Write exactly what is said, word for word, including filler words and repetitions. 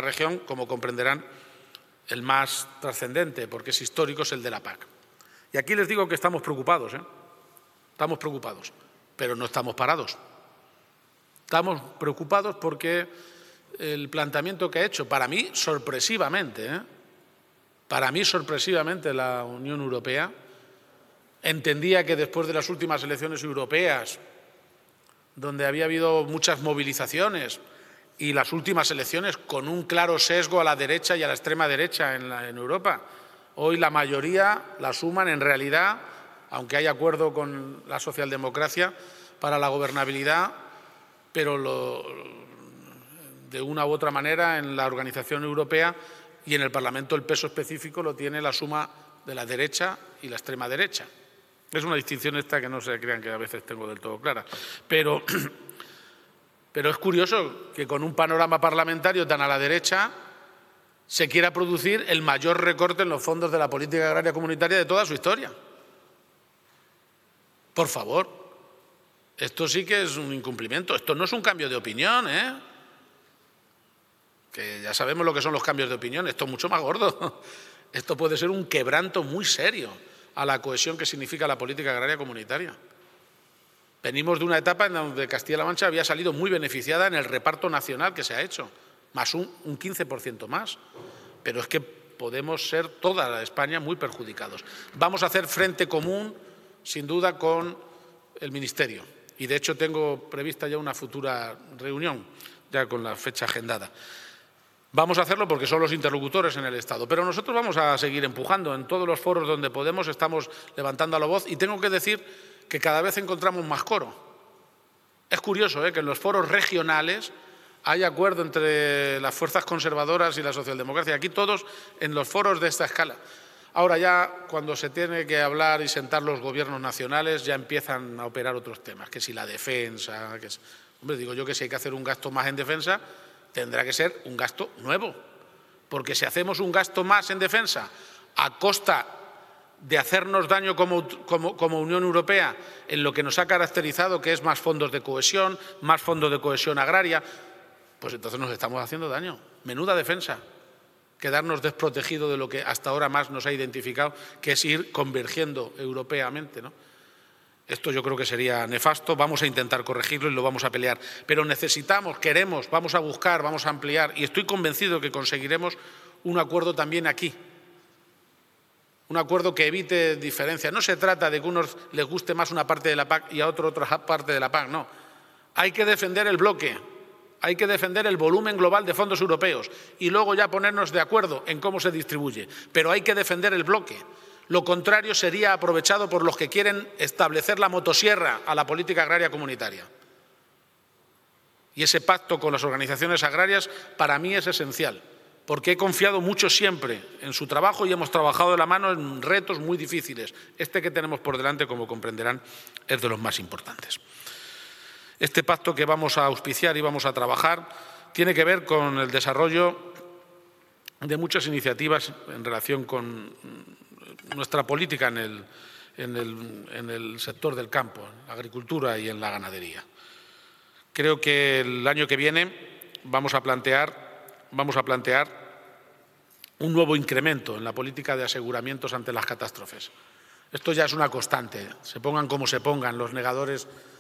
región, como comprenderán, el más trascendente, porque es histórico, es el de la P A C. Y aquí les digo que estamos preocupados, ¿eh? Estamos preocupados, pero no estamos parados. Estamos preocupados porque el planteamiento que ha hecho, para mí, sorpresivamente, ¿eh? para mí, sorpresivamente, la Unión Europea, entendía que después de las últimas elecciones europeas, donde había habido muchas movilizaciones y las últimas elecciones con un claro sesgo a la derecha y a la extrema derecha en, la, en Europa, hoy la mayoría la suman en realidad, aunque hay acuerdo con la socialdemocracia para la gobernabilidad, pero lo, de una u otra manera en la organización europea y en el Parlamento el peso específico lo tiene la suma de la derecha y la extrema derecha. Es una distinción esta que no se crean que a veces tengo del todo clara. Pero, pero es curioso que con un panorama parlamentario tan a la derecha se quiera producir el mayor recorte en los fondos de la política agraria comunitaria de toda su historia. Por favor, esto sí que es un incumplimiento. Esto no es un cambio de opinión, ¿eh? Que ya sabemos lo que son los cambios de opinión. Esto es mucho más gordo. Esto puede ser un quebranto muy serio a la cohesión que significa la política agraria comunitaria. Venimos de una etapa en donde Castilla-La Mancha había salido muy beneficiada en el reparto nacional que se ha hecho, más un, un quince por ciento más. Pero es que podemos ser toda España muy perjudicados. Vamos a hacer frente común, sin duda, con el Ministerio. Y, de hecho, tengo prevista ya una futura reunión, ya con la fecha agendada. Vamos a hacerlo porque son los interlocutores en el Estado, pero nosotros vamos a seguir empujando. En todos los foros donde podemos estamos levantando la voz y tengo que decir que cada vez encontramos más coro. Es curioso, ¿eh?, que en los foros regionales hay acuerdo entre las fuerzas conservadoras y la socialdemocracia. Aquí todos en los foros de esta escala. Ahora ya, cuando se tiene que hablar y sentar los gobiernos nacionales, ya empiezan a operar otros temas, que si la defensa, que es... Hombre, digo yo que si hay que hacer un gasto más en defensa, tendrá que ser un gasto nuevo, porque si hacemos un gasto más en defensa a costa de hacernos daño como, como, como Unión Europea en lo que nos ha caracterizado, que es más fondos de cohesión, más fondos de cohesión agraria, pues entonces nos estamos haciendo daño. Menuda defensa, quedarnos desprotegidos de lo que hasta ahora más nos ha identificado, que es ir convergiendo europeamente, ¿no? Esto yo creo que sería nefasto, vamos a intentar corregirlo y lo vamos a pelear. Pero necesitamos, queremos, vamos a buscar, vamos a ampliar y estoy convencido que conseguiremos un acuerdo también aquí. Un acuerdo que evite diferencias. No se trata de que a unos les guste más una parte de la P A C y a otro otra parte de la P A C, no. Hay que defender el bloque, hay que defender el volumen global de fondos europeos y luego ya ponernos de acuerdo en cómo se distribuye. Pero hay que defender el bloque. Lo contrario sería aprovechado por los que quieren establecer la motosierra a la política agraria comunitaria. Y ese pacto con las organizaciones agrarias para mí es esencial, porque he confiado mucho siempre en su trabajo y hemos trabajado de la mano en retos muy difíciles. Este que tenemos por delante, como comprenderán, es de los más importantes. Este pacto que vamos a auspiciar y vamos a trabajar tiene que ver con el desarrollo de muchas iniciativas en relación con nuestra política en el, en, el, en el sector del campo, en la agricultura y en la ganadería. Creo que el año que viene vamos a plantear, vamos a plantear un nuevo incremento en la política de aseguramientos ante las catástrofes. Esto ya es una constante, se pongan como se pongan los negadores